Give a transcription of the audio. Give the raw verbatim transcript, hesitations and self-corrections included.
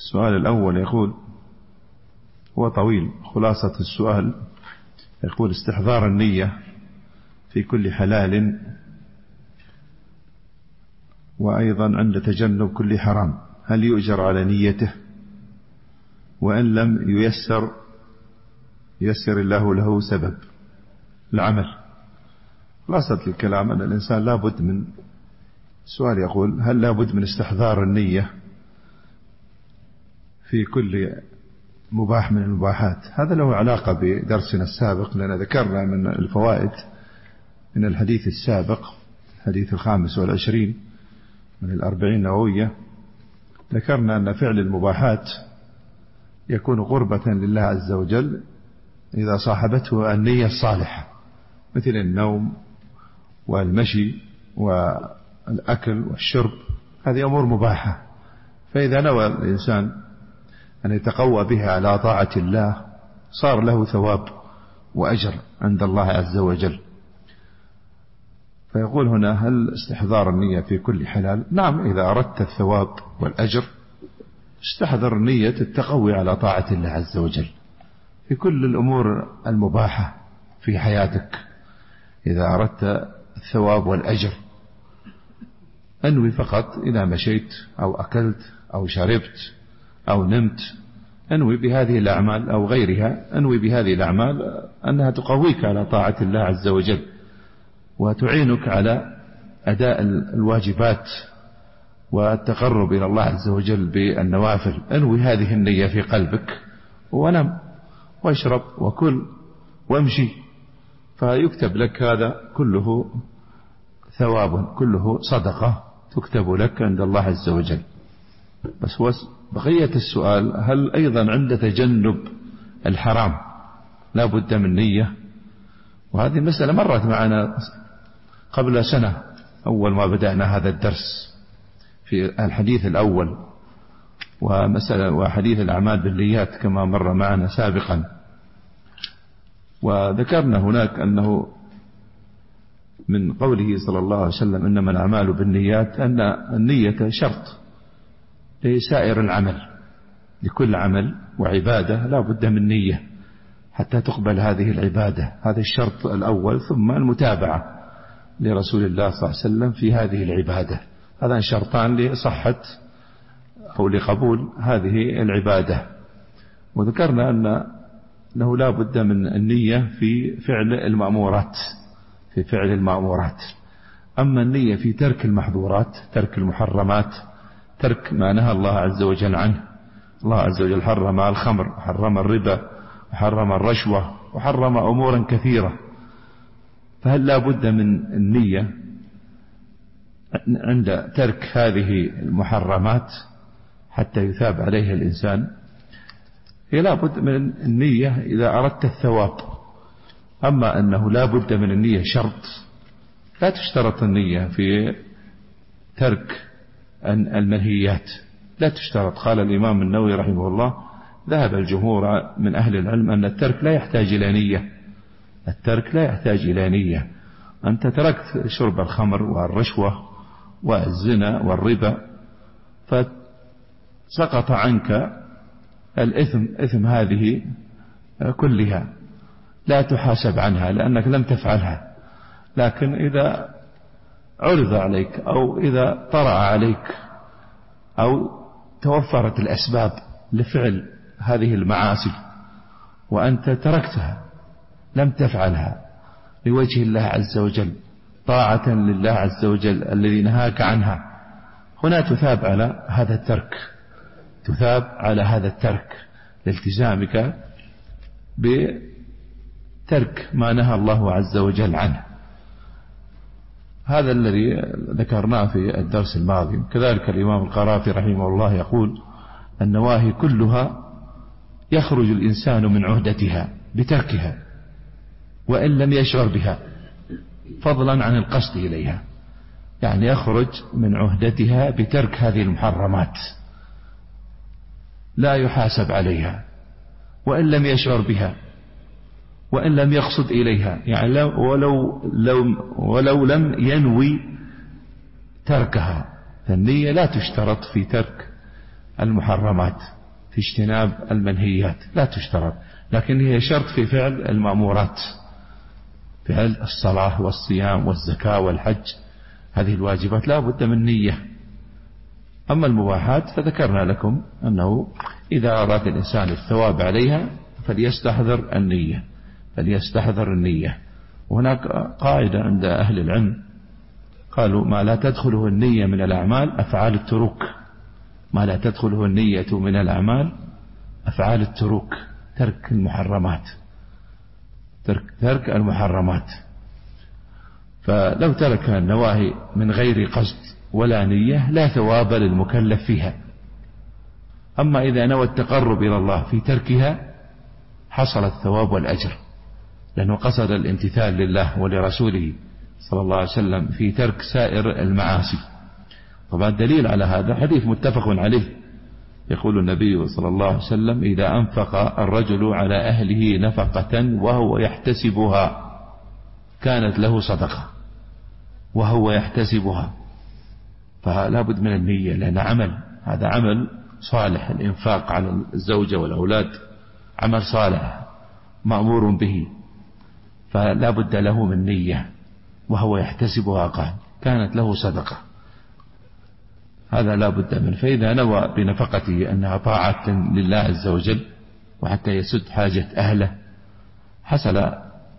السؤال الأول يقول، هو طويل، خلاصة السؤال يقول: استحضار النية في كل حلال وأيضا عند تجنب كل حرام، هل يؤجر على نيته؟ وإن لم ييسر ييسر الله له سبب العمل. خلاصة الكلام أن الإنسان لابد من السؤال يقول: هل لابد من استحضار النية في كل مباح من المباحات؟ هذا له علاقة بدرسنا السابق، لأن ذكرنا من الفوائد من الحديث السابق، الحديث الخامس والعشرين من الأربعين النووية، ذكرنا أن فعل المباحات يكون قربة لله عز وجل إذا صاحبته النية الصالحة، مثل النوم والمشي والأكل والشرب، هذه أمور مباحة، فإذا نوى الإنسان أن يتقوى بها على طاعة الله صار له ثواب وأجر عند الله عز وجل. فيقول هنا: هل استحضار النية في كل حلال؟ نعم، إذا أردت الثواب والأجر استحضر نية التقوي على طاعة الله عز وجل في كل الأمور المباحة في حياتك. إذا أردت الثواب والأجر أنوي فقط إذا مشيت أو أكلت أو شربت أو نمت، أنوي بهذه الأعمال أو غيرها، أنوي بهذه الأعمال أنها تقويك على طاعة الله عز وجل وتعينك على أداء الواجبات والتقرب إلى الله عز وجل بالنوافل. أنوي هذه النية في قلبك ونم واشرب وكل وامشي، فيكتب لك هذا كله ثواب، كله صدقة تكتب لك عند الله عز وجل. بس هو بقية السؤال: هل أيضا عند تجنب الحرام لا بد من نية؟ وهذه مسألة مرت معنا قبل سنة أول ما بدأنا هذا الدرس في الحديث الأول، ومسألة وحديث الأعمال بالنيات كما مر معنا سابقا. وذكرنا هناك أنه من قوله صلى الله عليه وسلم: إنما الأعمال بالنيات، أن النية شرط لسائر العمل، لكل عمل وعبادة لا بد من نية حتى تقبل هذه العبادة. هذا الشرط الأول، ثم المتابعة لرسول الله صلى الله عليه وسلم في هذه العبادة. هذا شرطان لصحة أو لقبول هذه العبادة. وذكرنا أن له لا بد من النية في فعل المأمورات، في فعل المأمورات. أما النية في ترك المحظورات، ترك المحرمات، ترك ما نهى الله عز وجل عنه. الله عز وجل حرم الخمر وحرم الربا وحرم الرشوة وحرم أمورا كثيرة، فهل لا بد من النية عند ترك هذه المحرمات حتى يثاب عليها الإنسان؟ هي لا بد من النية إذا أردت الثواب. أما أنه لا بد من النية شرط، لا تشترط النية في ترك المنهيات، لا تشترط. قال الإمام النووي رحمه الله: ذهب الجمهور من أهل العلم أن الترك لا يحتاج إلى نية، الترك لا يحتاج إلى نية. أنت تركت شرب الخمر والرشوة والزنا والربا فسقط عنك الإثم، إثم هذه كلها لا تحاسب عنها لأنك لم تفعلها. لكن إذا عرض عليك أو إذا طرأ عليك أو توفرت الأسباب لفعل هذه المعاصي وأنت تركتها، لم تفعلها لوجه الله عز وجل، طاعة لله عز وجل الذي نهاك عنها، هنا تثاب على هذا الترك، تثاب على هذا الترك لالتزامك بترك ما نهى الله عز وجل عنه. هذا الذي ذكرناه في الدرس الماضي. كذلك الإمام القرافي رحمه الله يقول: النواهي كلها يخرج الإنسان من عهدتها بتركها وإن لم يشعر بها، فضلا عن القصد إليها، يعني يخرج من عهدتها بترك هذه المحرمات، لا يحاسب عليها وإن لم يشعر بها وإن لم يقصد إليها، يعني ولو, لو ولو لم ينوي تركها. فالنية لا تشترط في ترك المحرمات، في اجتناب المنهيات، لا تشترط، لكن هي شرط في فعل المأمورات، فعل الصلاة والصيام والزكاة والحج، هذه الواجبات لا بد من نية. أما المباحات فذكرنا لكم أنه إذا أراد الإنسان الثواب عليها فليستحضر النية، فليستحضر النية. وهناك قاعدة عند أهل العلم قالوا: ما لا تدخله النية من الأعمال أفعال التروك، ما لا تدخله النية من الأعمال أفعال التروك، ترك المحرمات، ترك, ترك المحرمات. فلو ترك النواهي من غير قصد ولا نية لا ثواب للمكلف فيها. أما إذا نوى التقرب إلى الله في تركها حصل الثواب والأجر، لأنه قصد الامتثال لله ولرسوله صلى الله عليه وسلم في ترك سائر المعاصي. طبعا الدليل على هذا حديث متفق عليه، يقول النبي صلى الله عليه وسلم: إذا أنفق الرجل على أهله نفقة وهو يحتسبها كانت له صدقة، وهو يحتسبها. فلا بد من النية، لأن عمل، هذا عمل صالح، الإنفاق على الزوجة والأولاد عمل صالح مأمور به، فلا بد له من نية، وهو يحتسبها قال كانت له صدقة، هذا لا بد منه. فإذا نوى بنفقته أنها طاعة لله عز وجل وحتى يسد حاجة أهله حصل